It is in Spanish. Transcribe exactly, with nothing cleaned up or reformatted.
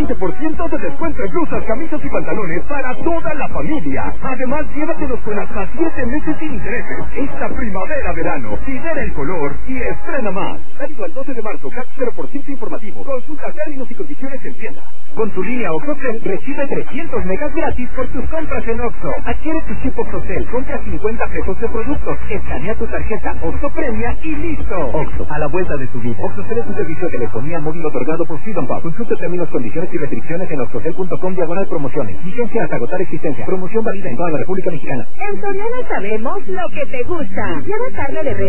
veinte por ciento de descuento en blusas, camisas y pantalones para toda la familia. Además, llévatelos con hasta siete meses sin intereses. Esta primavera-verano, lidera el color y estrena más. Válido al doce de marzo, C A T cero por ciento informativo. Consulta términos y condiciones en tienda. Con tu línea OXXOCEL, recibe trescientos megas gratis por tus compras en Oxxo. Adquiere tu chip OXXOCEL, compra cincuenta pesos de productos, escanea tu tarjeta Oxxo Premia y listo. Oxxo, a la vuelta de tu vida. OXXOCEL es un servicio de telefonía móvil otorgado por Freedom Pub. Consulta términos, condiciones y restricciones en oxxocel punto com diagonal promociones. Vigencia hasta agotar existencia. Promoción válida en toda la República Mexicana. En Soriana sabemos lo que te gusta. Lleva carne de res